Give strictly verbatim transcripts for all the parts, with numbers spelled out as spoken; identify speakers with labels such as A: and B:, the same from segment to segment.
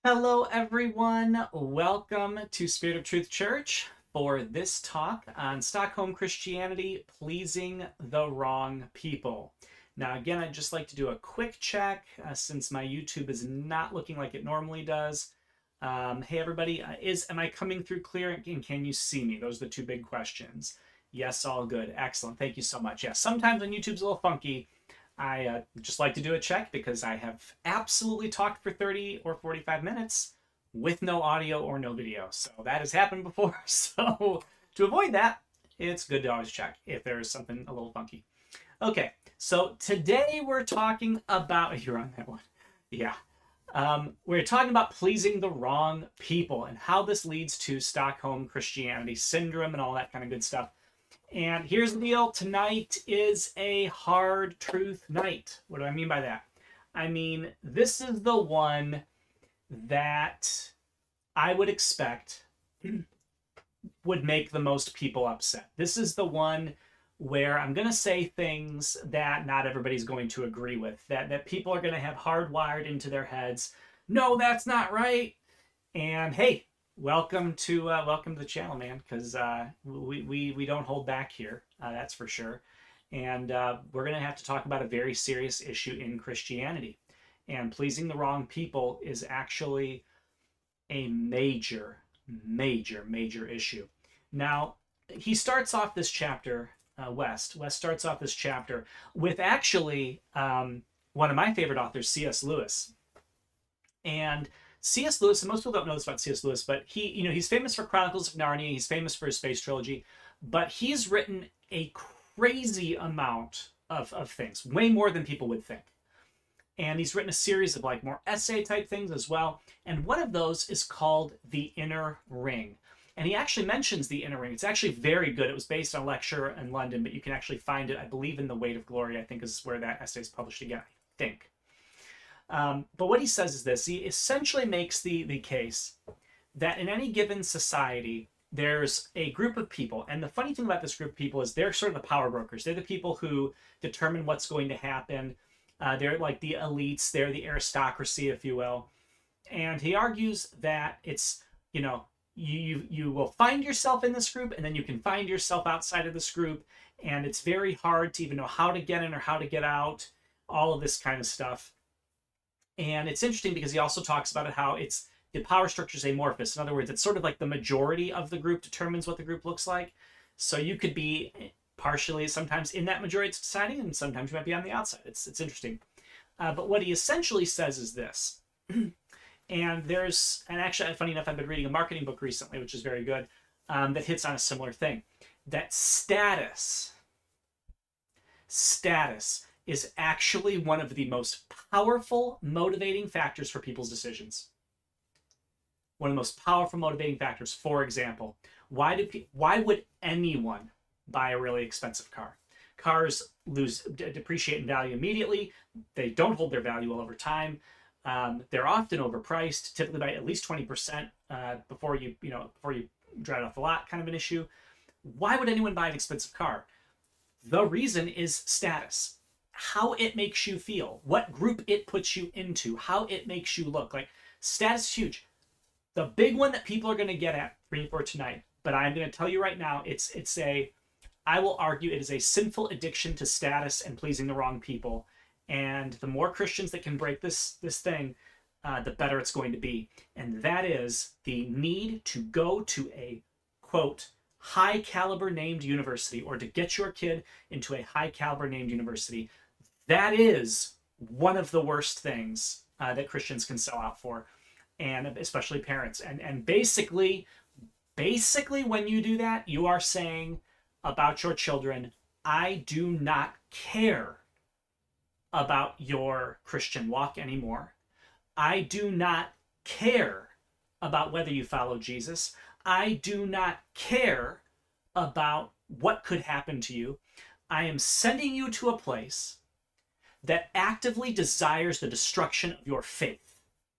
A: Hello, everyone. Welcome to Spirit of Truth Church for this talk on Stockholm Christianity, pleasing the wrong people. Now, again, I'd just like to do a quick check uh, since my YouTube is not looking like it normally does. Um, hey, everybody, uh, is am I coming through clear and can you see me? Those are the two big questions. Yes, all good. Excellent. Thank you so much. Yeah, sometimes when YouTube's a little funky, I uh, just like to do a check because I have absolutely talked for thirty or forty-five minutes with no audio or no video. So that has happened before. So to avoid that, it's good to always check if there's something a little funky. Okay, so today we're talking about, you're on that one. Yeah. Um, we're talking about pleasing the wrong people and how this leads to Stockholm Christianity syndrome and all that kind of good stuff. And here's the deal. Tonight is a hard truth night. What do I mean by that? I mean, this is the one that I would expect would make the most people upset. This is the one where I'm going to say things that not everybody's going to agree with, that, that people are going to have hardwired into their heads. No, that's not right. And hey, welcome to uh, welcome to the channel, man, because uh, we, we, we don't hold back here, uh, that's for sure. And uh, we're going to have to talk about a very serious issue in Christianity. And pleasing the wrong people is actually a major, major, major issue. Now, he starts off this chapter, uh, West. West starts off this chapter with actually um, one of my favorite authors, C S Lewis. And C S Lewis, and most people don't know this about C S Lewis, but he, you know, he's famous for Chronicles of Narnia. He's famous for his space trilogy, but he's written a crazy amount of, of things, way more than people would think. And he's written a series of like more essay type things as well. And one of those is called The Inner Ring. And he actually mentions The Inner Ring. It's actually very good. It was based on a lecture in London, but you can actually find it, I believe, in The Weight of Glory, I think is where that essay is published again, I think. Um, but what he says is this. He essentially makes the, the case that in any given society, there's a group of people. And the funny thing about this group of people is they're sort of the power brokers. They're the people who determine what's going to happen. Uh, they're like the elites. They're the aristocracy, if you will. And he argues that it's, you know, you, you, you will find yourself in this group, and then you can find yourself outside of this group. And it's very hard to even know how to get in or how to get out, all of this kind of stuff. And it's interesting because he also talks about it, how it's the power structure is amorphous. In other words, it's sort of like the majority of the group determines what the group looks like. So you could be partially sometimes in that majority of society, and sometimes you might be on the outside. It's, it's interesting. Uh, but what he essentially says is this. And there's, and actually, funny enough, I've been reading a marketing book recently, which is very good, um, that hits on a similar thing. That status, status, is actually one of the most powerful motivating factors for people's decisions. One of the most powerful motivating factors. For example, why do pe- why would anyone buy a really expensive car? Cars lose d- depreciate in value immediately. They don't hold their value well over time. Um, they're often overpriced, typically by at least twenty percent uh, before you you know before you drive it off the lot. Kind of an issue. Why would anyone buy an expensive car? The reason is status. How it makes you feel, what group it puts you into, how it makes you look. Like, status is huge. The big one that people are going to get at for tonight, but I'm going to tell you right now, it's it's a, I will argue it is a sinful addiction to status and pleasing the wrong people. And the more Christians that can break this this thing, uh, the better it's going to be. And that is the need to go to a, quote, high caliber named university, or to get your kid into a high caliber named university. That is one of the worst things uh, that Christians can sell out for, and especially parents. And and basically, basically, when you do that, you are saying about your children, I do not care about your Christian walk anymore. I do not care about whether you follow Jesus. I do not care about what could happen to you. I am sending you to a place that actively desires the destruction of your faith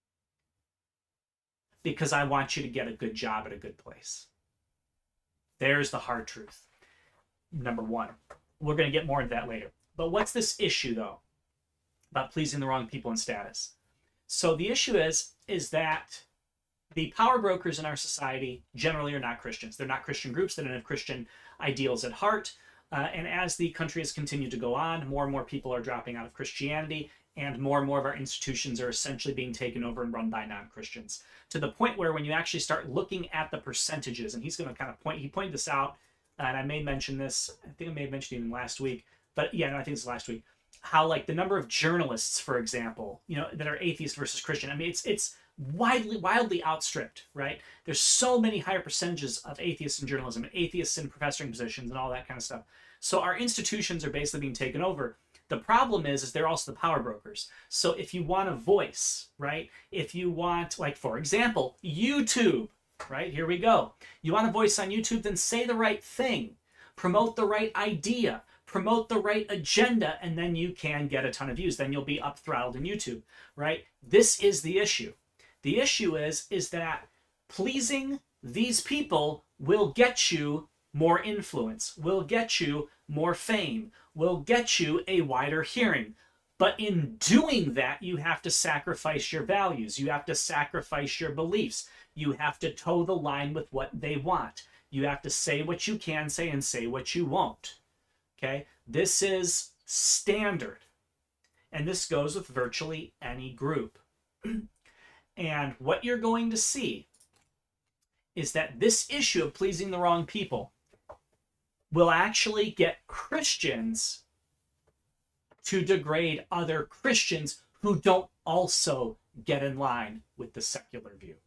A: because I want you to get a good job at a good place. There's the hard truth. Number one. We're going to get more into that later. But what's this issue, though, about pleasing the wrong people and status? So the issue is, is that the power brokers in our society generally are not Christians. They're not Christian groups. They don't have Christian ideals at heart. Uh, and as the country has continued to go on, more and more people are dropping out of Christianity, and more and more of our institutions are essentially being taken over and run by non-Christians, to the point where when you actually start looking at the percentages, and he's going to kind of point, he pointed this out, and I may mention this, I think I may have mentioned it even last week, but yeah, no, I think it's last week, how like the number of journalists, for example, you know, that are atheist versus Christian, I mean, it's it's widely, wildly outstripped, right? There's so many higher percentages of atheists in journalism and atheists in professoring positions and all that kind of stuff. So our institutions are basically being taken over. The problem is, is they're also the power brokers. So if you want a voice, right? If you want, like, for example, YouTube, right? Here we go. You want a voice on YouTube, then say the right thing. Promote the right idea. Promote the right agenda, and then you can get a ton of views. Then you'll be up throttled in YouTube, right? This is the issue. The issue is, is that pleasing these people will get you more influence, will get you more fame, will get you a wider hearing. But in doing that, you have to sacrifice your values. You have to sacrifice your beliefs. You have to toe the line with what they want. You have to say what you can say and say what you won't. Okay? This is standard. And this goes with virtually any group. And what you're going to see is that this issue of pleasing the wrong people will actually get Christians to degrade other Christians who don't also get in line with the secular view.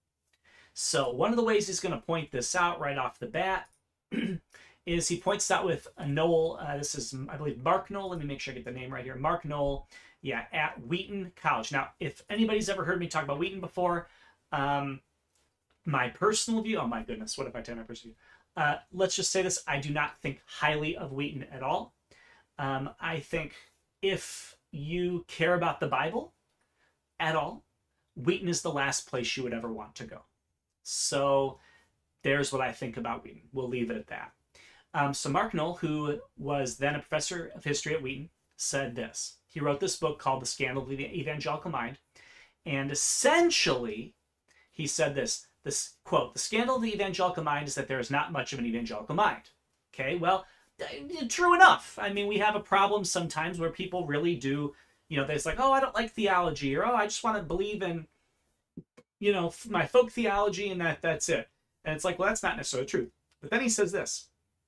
A: So one of the ways he's going to point this out right off the bat is he points out with a Noel, uh, this is, I believe, Mark Noel. Let me make sure I get the name right here. Mark Noel, yeah, at Wheaton College. Now, if anybody's ever heard me talk about Wheaton before, um, my personal view, oh my goodness, what if I tell my personal view? Uh, let's just say this, I do not think highly of Wheaton at all. Um, I think if you care about the Bible at all, Wheaton is the last place you would ever want to go. So there's what I think about Wheaton. We'll leave it at that. Um, so Mark Noel, who was then a professor of history at Wheaton, said this. He wrote this book called The Scandal of the Evangelical Mind. And essentially, he said this, this quote, "The scandal of the evangelical mind is that there is not much of an evangelical mind." Okay, well, true enough. I mean, we have a problem sometimes where people really do, you know, there's like, oh, I don't like theology, or oh, I just want to believe in, you know, my folk theology, and that that's it. And it's like, well, that's not necessarily true. But then he says this.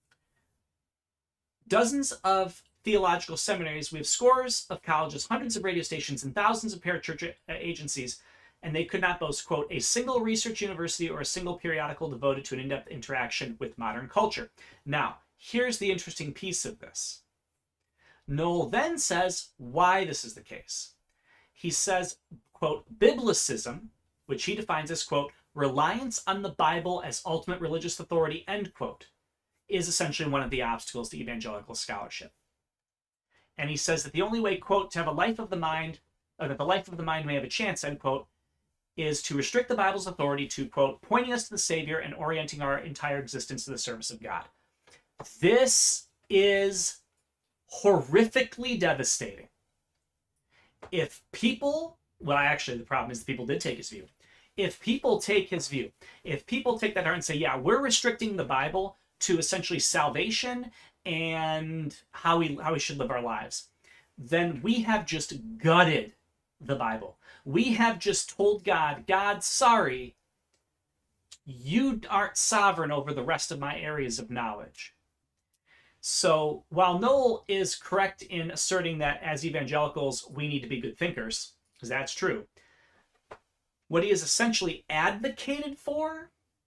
A: Dozens of theological seminaries, we have scores of colleges, hundreds of radio stations, and thousands of parachurch agencies, and they could not boast, quote, a single research university or a single periodical devoted to an in-depth interaction with modern culture. Now, here's the interesting piece of this. Noel then says why this is the case. He says, quote, biblicism, which he defines as, quote, reliance on the Bible as ultimate religious authority, end quote, is essentially one of the obstacles to evangelical scholarship. And he says that the only way, quote, to have a life of the mind, or that the life of the mind may have a chance, end quote, is to restrict the Bible's authority to, quote, pointing us to the Savior and orienting our entire existence to the service of God. This is horrifically devastating. If people, well, actually, the problem is the people did take his view. If people take his view, if people take that and say, yeah, we're restricting the Bible to essentially salvation and how we how we should live our lives, then we have just gutted the Bible. We have just told God, God, sorry, you aren't sovereign over the rest of my areas of knowledge. So while Noel is correct in asserting that as evangelicals, we need to be good thinkers, because that's true, what he has essentially advocated for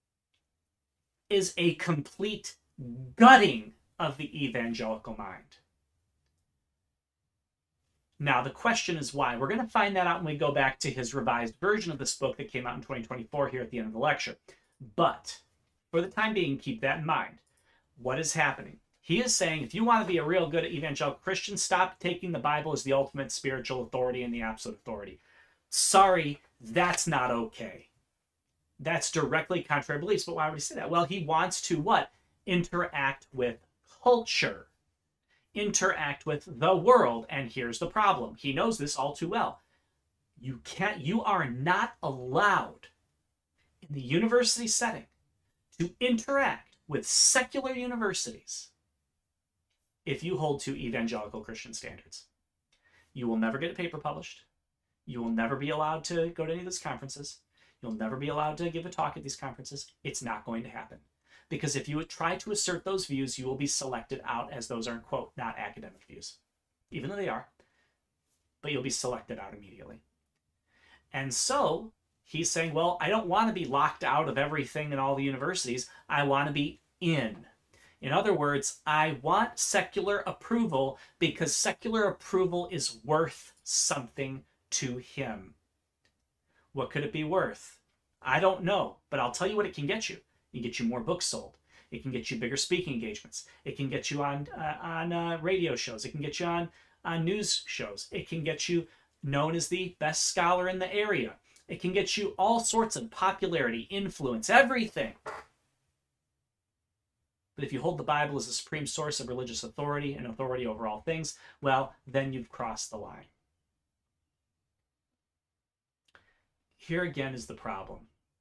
A: is a complete gutting of the evangelical mind. Now, the question is why. We're going to find that out when we go back to his revised version of this book that came out in twenty twenty-four here at the end of the lecture. But for the time being, keep that in mind. What is happening? He is saying, if you want to be a real good evangelical Christian, stop taking the Bible as the ultimate spiritual authority and the absolute authority. Sorry, that's not okay. That's directly contrary to beliefs. But why would he say that? Well, he wants to what? Interact with culture. Interact with the world. And here's the problem. He knows this all too well. You can't, you are not allowed in the university setting to interact with secular universities if you hold to evangelical Christian standards. You will never get a paper published. You will never be allowed to go to any of those conferences. You'll never be allowed to give a talk at these conferences. It's not going to happen. Because if you would try to assert those views, you will be selected out, as those are, quote, not academic views. Even though they are. But you'll be selected out immediately. And so he's saying, well, I don't want to be locked out of everything in all the universities. I want to be in. In other words, I want secular approval because secular approval is worth something to him. What could it be worth? I don't know, but I'll tell you what it can get you. It can get you more books sold. It can get you bigger speaking engagements. It can get you on uh, on uh, radio shows. It can get you on, on news shows. It can get you known as the best scholar in the area. It can get you all sorts of popularity, influence, everything. But if you hold the Bible as the supreme source of religious authority and authority over all things, well, then you've crossed the line. Here again is the problem.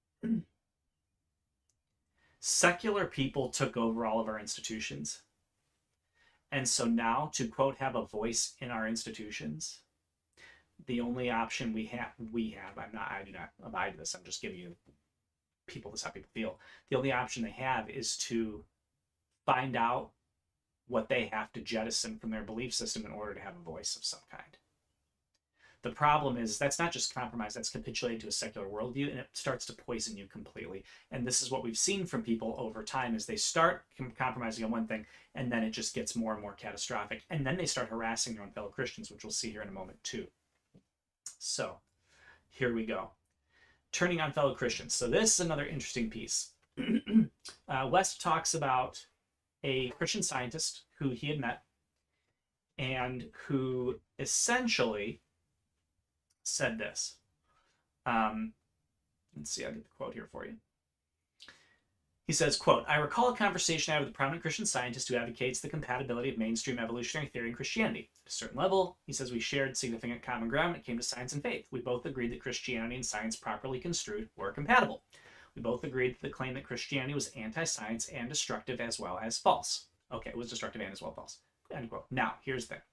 A: Secular people took over all of our institutions. And so now, to, quote, have a voice in our institutions, the only option we have, we have, I'm not, I do not abide to this, I'm just giving you people, this is how people feel. The only option they have is to find out what they have to jettison from their belief system in order to have a voice of some kind. The problem is that's not just compromise, that's capitulating to a secular worldview, and it starts to poison you completely. And this is what we've seen from people over time, is they start compromising on one thing, and then it just gets more and more catastrophic. And then they start harassing their own fellow Christians, which we'll see here in a moment too. So here we go. Turning on fellow Christians. So this is another interesting piece. uh, West talks about a Christian scientist who he had met and who essentially said this. Um, let's see, I'll get the quote here for you. He says, quote, I recall a conversation I had with a prominent Christian scientist who advocates the compatibility of mainstream evolutionary theory and Christianity. At a certain level, he says, we shared significant common ground when it came to science and faith. We both agreed that Christianity and science properly construed were compatible. We both agreed that the claim that Christianity was anti-science and destructive as well as false. Okay, it was destructive and as well as false. End quote. Now, here's the thing.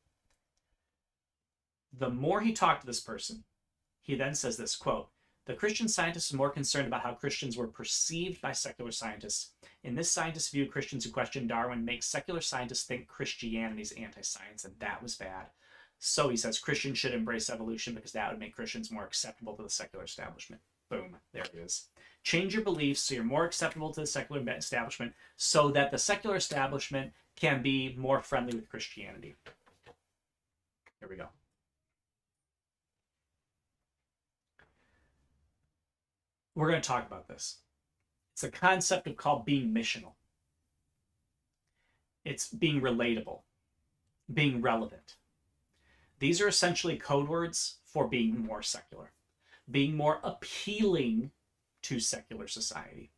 A: The more he talked to this person, he then says this, quote, the Christian scientist is more concerned about how Christians were perceived by secular scientists. In this scientist's view, Christians who question Darwin make secular scientists think Christianity is anti-science, and that was bad. So he says Christians should embrace evolution because that would make Christians more acceptable to the secular establishment. Boom, there it is. Change your beliefs so you're more acceptable to the secular establishment so that the secular establishment can be more friendly with Christianity. Here we go. We're going to talk about this. It's a concept of called being missional. It's being relatable, being relevant. These are essentially code words for being more secular, being more appealing to secular society.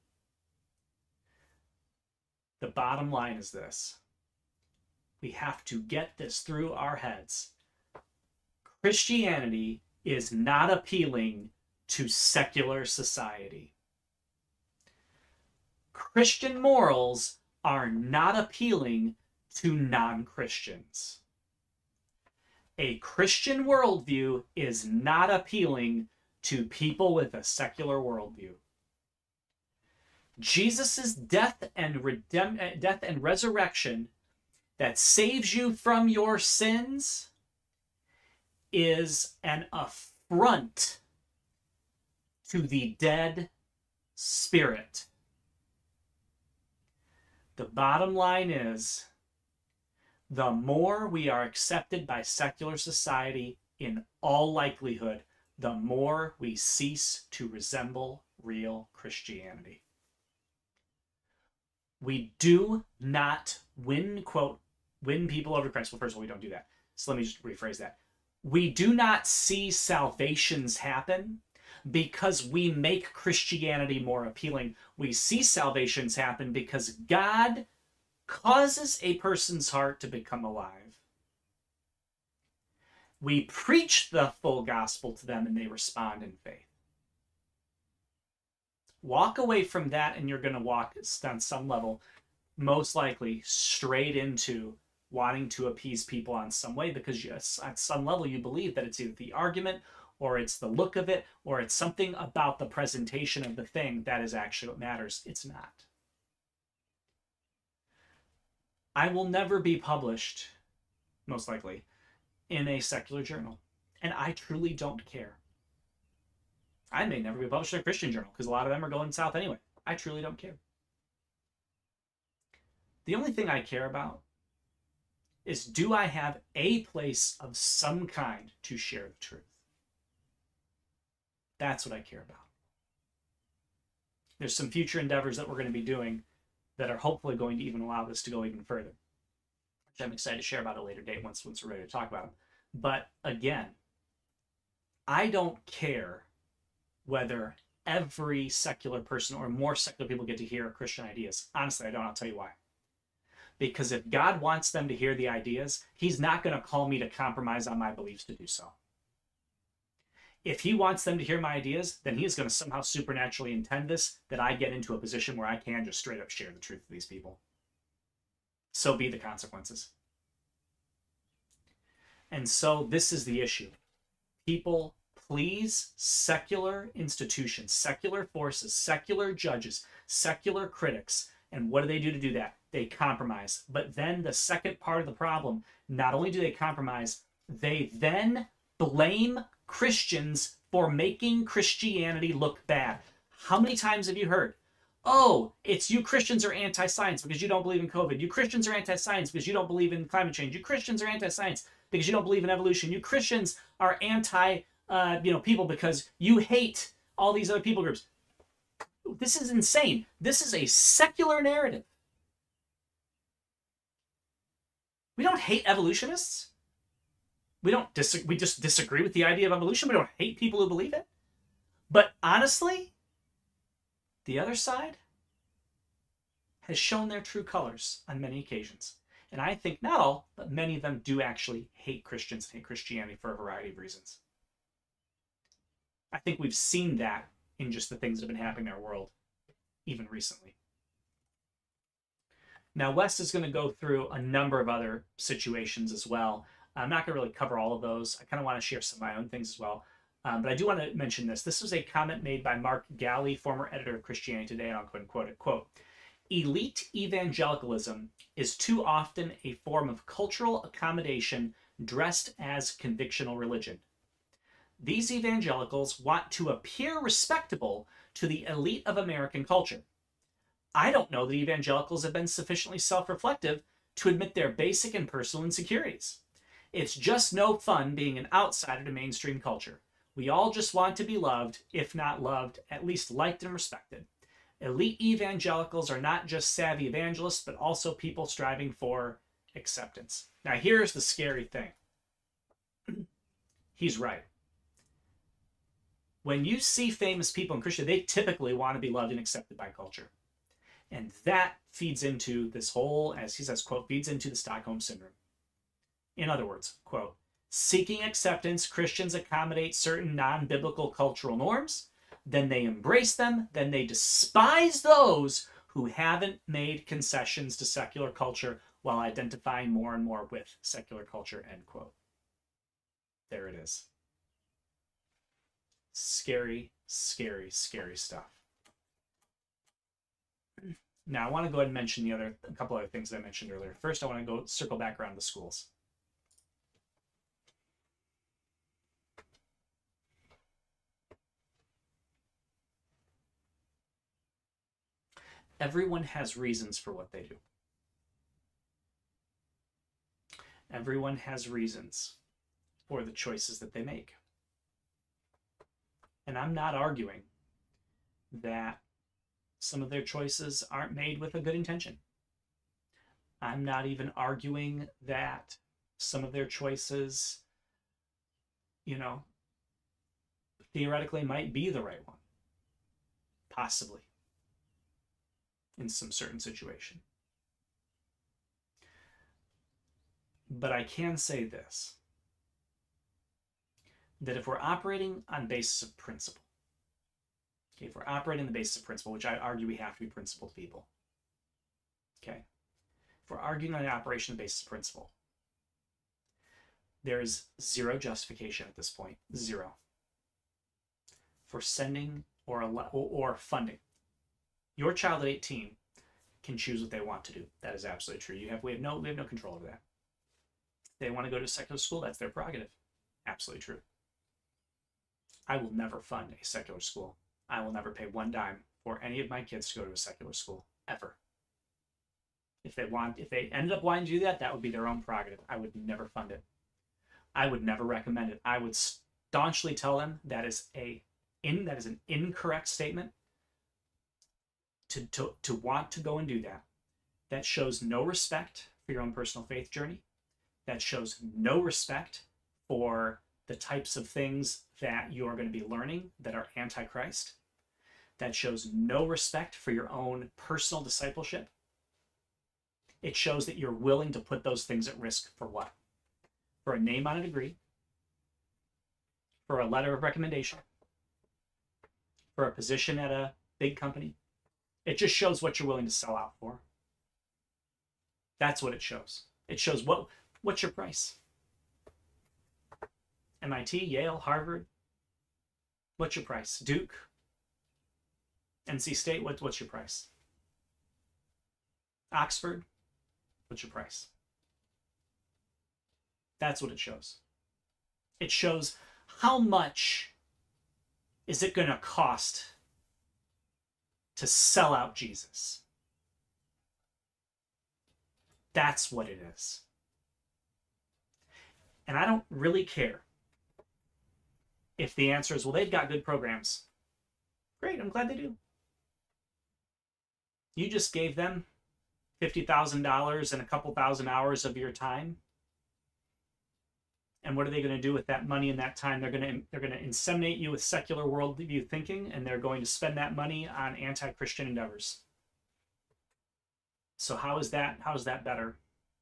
A: The bottom line is this. We have to get this through our heads. Christianity is not appealing to secular society. Christian morals are not appealing to non-Christians. A Christian worldview is not appealing to people with a secular worldview. Jesus' death and redem- death and resurrection that saves you from your sins is an affront to the dead spirit. The bottom line is, the more we are accepted by secular society, in all likelihood, the more we cease to resemble real Christianity. We do not win, quote, win people over to Christ. Well, first of all, we don't do that. So let me just rephrase that. We do not see salvations happen because we make Christianity more appealing. We see salvations happen because God causes a person's heart to become alive. We preach the full gospel to them and they respond in faith. Walk away from that and you're going to walk on some level, most likely straight into wanting to appease people on some way, because you, at some level you believe that it's either the argument or it's the look of it or it's something about the presentation of the thing that is actually what matters. It's not. I will never be published, most likely, in a secular journal, and I truly don't care. I may never be published in a Christian journal because a lot of them are going south anyway. I truly don't care. The only thing I care about is, do I have a place of some kind to share the truth? That's what I care about. There's some future endeavors that we're going to be doing that are hopefully going to even allow this to go even further, which I'm excited to share about at a later date once, once we're ready to talk about them. But again, I don't care whether every secular person or more secular people get to hear Christian ideas. Honestly, I don't. I'll tell you why. Because if God wants them to hear the ideas, he's not going to call me to compromise on my beliefs to do so. If he wants them to hear my ideas, then he is going to somehow supernaturally intend this, that I get into a position where I can just straight up share the truth to these people. So be the consequences. And so this is the issue. People please secular institutions, secular forces, secular judges, secular critics. And what do they do to do that? They compromise. But then the second part of the problem, not only do they compromise, they then blame Christians for making Christianity look bad. How many times have you heard, oh, it's you Christians are anti-science because you don't believe in COVID. You Christians are anti-science because you don't believe in climate change. You Christians are anti-science because you don't believe in evolution. You Christians are anti uh, you know, people because you hate all these other people groups. This is insane. This is a secular narrative. We don't hate evolutionists. We don't dis- we just disagree with the idea of evolution. We don't hate people who believe it. But honestly, the other side has shown their true colors on many occasions. And I think not all, but many of them do actually hate Christians and hate Christianity for a variety of reasons. I think we've seen that in just the things that have been happening in our world, even recently. Now, Wes is going to go through a number of other situations as well. I'm not going to really cover all of those. I kind of want to share some of my own things as well. Um, but I do want to mention this. This was a comment made by Mark Galli, former editor of Christianity Today, and I'll go ahead and quote it. Quote, elite evangelicalism is too often a form of cultural accommodation dressed as convictional religion. These evangelicals want to appear respectable to the elite of American culture. I don't know that evangelicals have been sufficiently self-reflective to admit their basic and personal insecurities. It's just no fun being an outsider to mainstream culture. We all just want to be loved, if not loved, at least liked and respected. Elite evangelicals are not just savvy evangelists, but also people striving for acceptance. Now, here's the scary thing. He's right. When you see famous people in Christianity, they typically want to be loved and accepted by culture. And that feeds into this whole, as he says, quote, feeds into the Stockholm Syndrome. In other words, quote, seeking acceptance, Christians accommodate certain non-biblical cultural norms, then they embrace them, then they despise those who haven't made concessions to secular culture while identifying more and more with secular culture, end quote. There it is. Scary, scary, scary stuff. Now, I want to go ahead and mention the other, a couple other things that I mentioned earlier. First, I want to go circle back around the schools. Everyone has reasons for what they do. Everyone has reasons for the choices that they make. And I'm not arguing that some of their choices aren't made with a good intention. I'm not even arguing that some of their choices, you know, theoretically might be the right one. Possibly. In some certain situation. But I can say this. that if we're operating on basis of principle, okay, if we're operating on the basis of principle, which I argue we have to be principled people, okay, if we're arguing on the operation on the basis of principle, there is zero justification at this point, zero, for sending or, or funding. Your child at eighteen can choose what they want to do. That is absolutely true. You have we have no we have no control over that. If they want to go to a secular school, that's their prerogative. Absolutely true. I will never fund a secular school. I will never pay one dime for any of my kids to go to a secular school, ever. If they want, if they ended up wanting to do that, that would be their own prerogative. I would never fund it. I would never recommend it. I would staunchly tell them that is a in that is an incorrect statement. To, to, to want to go and do that, that shows no respect for your own personal faith journey. That shows no respect for the types of things that you are going to be learning that are anti-Christ. That shows no respect for your own personal discipleship. It shows that you're willing to put those things at risk for what? For a name on a degree, for a letter of recommendation, for a position at a big company. It just shows what you're willing to sell out for. That's what it shows. It shows what what's your price. M I T, Yale, Harvard. What's your price? Duke, N C State. What, what's your price? Oxford. What's your price? That's what it shows. It shows how much is it going to cost to sell out Jesus. That's what it is. And I don't really care if the answer is, well, they've got good programs. Great, I'm glad they do. You just gave them fifty thousand dollars and a couple thousand hours of your time. And what are they going to do with that money and that time? They're going to they're going to inseminate you with secular worldview thinking, and they're going to spend that money on anti-Christian endeavors. So how is that how is that better?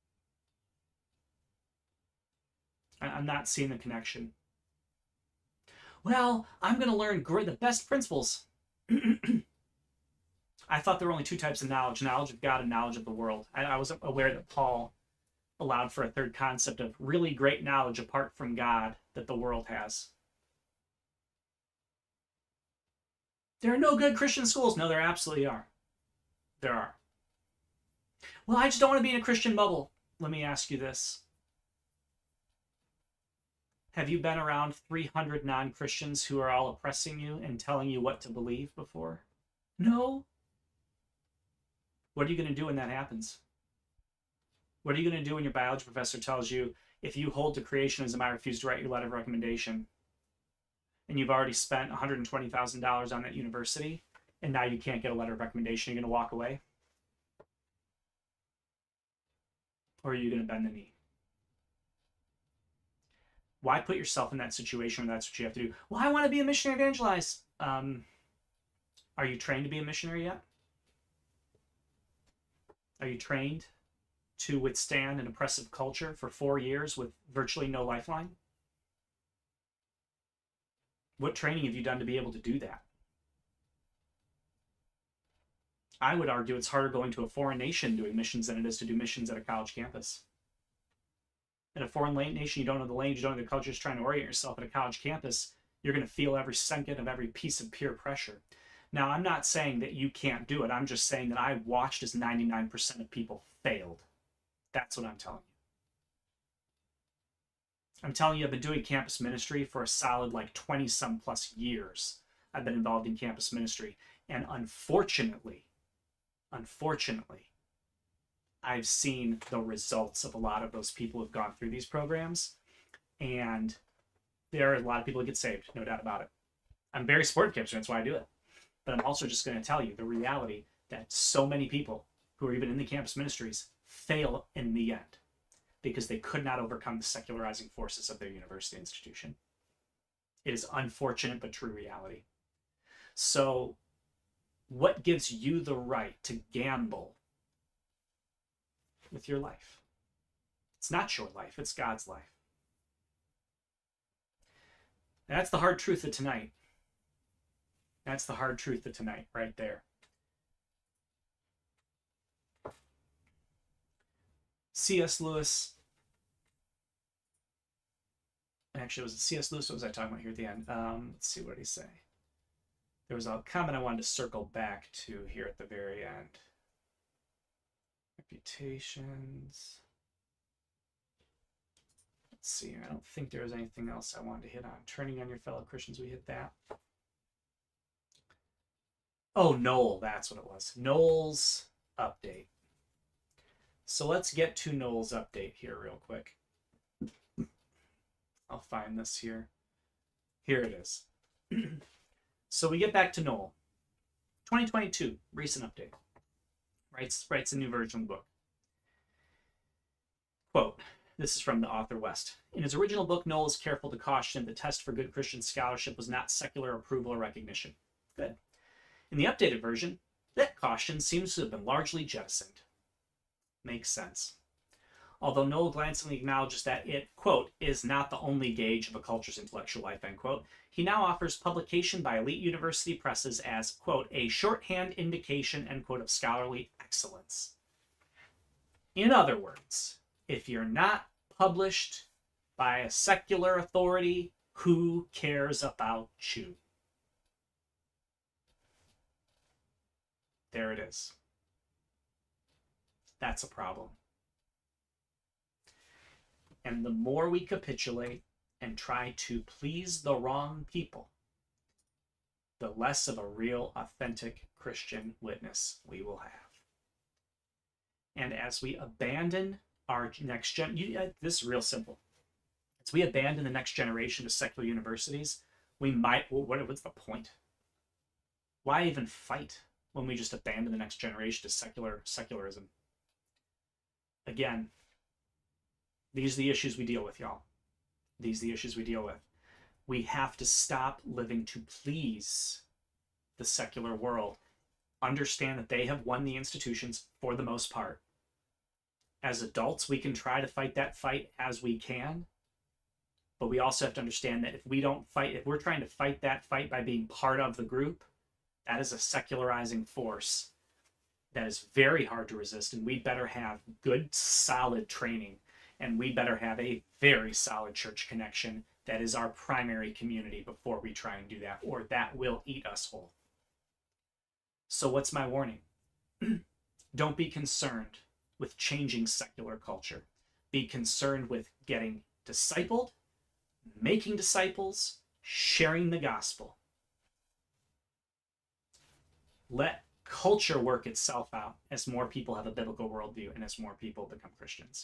A: I'm not seeing the connection. Well, I'm going to learn great, the best principles. I thought there were only two types of knowledge: knowledge of God and knowledge of the world. I, I wasn't aware that Paul allowed for a third concept of really great knowledge apart from God that the world has. There are no good Christian schools. No, there absolutely are. There are. Well, I just don't want to be in a Christian bubble. Let me ask you this. Have you been around three hundred non-Christians who are all oppressing you and telling you what to believe before? No. What are you going to do when that happens? What are you going to do when your biology professor tells you, if you hold to creationism, I refuse to write your letter of recommendation? And you've already spent one hundred twenty thousand dollars on that university, and now you can't get a letter of recommendation. You're going to walk away? Or are you going to bend the knee? Why put yourself in that situation where that's what you have to do? Well, I want to be a missionary evangelize. Um, are you trained to be a missionary yet? Are you trained to withstand an oppressive culture for four years with virtually no lifeline? What training have you done to be able to do that? I would argue it's harder going to a foreign nation doing missions than it is to do missions at a college campus. In a foreign nation, you don't know the language, you don't know the culture, just trying to orient yourself at a college campus, you're going to feel every second of every piece of peer pressure. Now, I'm not saying that you can't do it. I'm just saying that I watched as ninety-nine percent of people failed. That's what I'm telling you. I'm telling you, I've been doing campus ministry for a solid like twenty some plus years. I've been involved in campus ministry. And unfortunately, unfortunately, I've seen the results of a lot of those people who've gone through these programs. And there are a lot of people who get saved, no doubt about it. I'm very supportive of campus, that's why I do it. But I'm also just going to tell you the reality that so many people who are even in the campus ministries fail in the end because they could not overcome the secularizing forces of their university institution. It is unfortunate but true reality. So what gives you the right to gamble with your life? It's not your life, it's God's life. That's the hard truth of tonight. That's the hard truth of tonight, right there. C S Lewis. Actually, was it C S Lewis? What was I talking about here at the end? Um, let's see, what did he say? There was a comment I wanted to circle back to here at the very end. Reputations. Let's see. I don't think there was anything else I wanted to hit on. Turning on your fellow Christians, we hit that. Oh, Noel, that's what it was. Noel's update. So let's get to Noel's update here real quick. I'll find this here. Here it is. So we get back to Noel. twenty twenty-two, recent update. Writes, writes a new version of the book. Quote, this is from the author West. In his original book, Noel is careful to caution the test for good Christian scholarship was not secular approval or recognition. Good. In the updated version, that caution seems to have been largely jettisoned. Makes sense. Although Noel glancingly acknowledges that it, quote, is not the only gauge of a culture's intellectual life, end quote, he now offers publication by elite university presses as, quote, a shorthand indication, end quote, of scholarly excellence. In other words, if you're not published by a secular authority, who cares about you? There it is. That's a problem. And the more we capitulate and try to please the wrong people, the less of a real, authentic Christian witness we will have. And as we abandon our next gen, you, uh, this is real simple. As we abandon the next generation to secular universities, we might, well, what, what's the point? Why even fight when we just abandon the next generation to secular secularism? Again, these are the issues we deal with, y'all. These are the issues we deal with. We have to stop living to please the secular world. Understand that they have won the institutions for the most part. As adults, we can try to fight that fight as we can. But we also have to understand that if we don't fight, if we're trying to fight that fight by being part of the group, that is a secularizing force that is very hard to resist. And we better have good, solid training. And we better have a very solid church connection that is our primary community before we try and do that, or that will eat us whole. So what's my warning? Don't be concerned with changing secular culture. Be concerned with getting discipled, making disciples, sharing the gospel. Let culture work itself out as more people have a biblical worldview and as more people become Christians.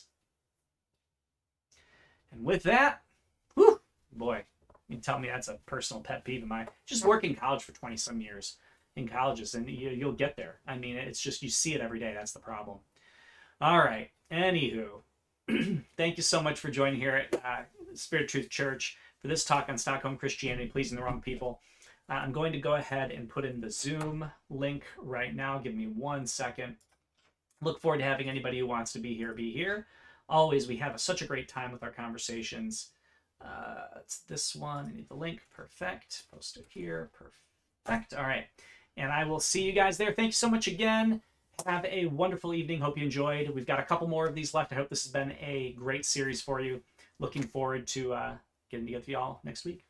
A: And with that, whew, boy, you tell me that's a personal pet peeve of mine. Just work in college for twenty some years in colleges and you, you'll get there. I mean, it's just, you see it every day. That's the problem. All right. Anywho, thank you so much for joining here at uh, Spirit of Truth Church for this talk on Stockholm Christianity, pleasing the wrong people. Uh, I'm going to go ahead and put in the Zoom link right now. Give me one second. Look forward to having anybody who wants to be here be here. Always, we have a, such a great time with our conversations. Uh, it's this one. I need the link. Perfect. Post it here. Perfect. All right. And I will see you guys there. Thank you so much again. Have a wonderful evening. Hope you enjoyed. We've got a couple more of these left. I hope this has been a great series for you. Looking forward to uh, getting together with y'all next week.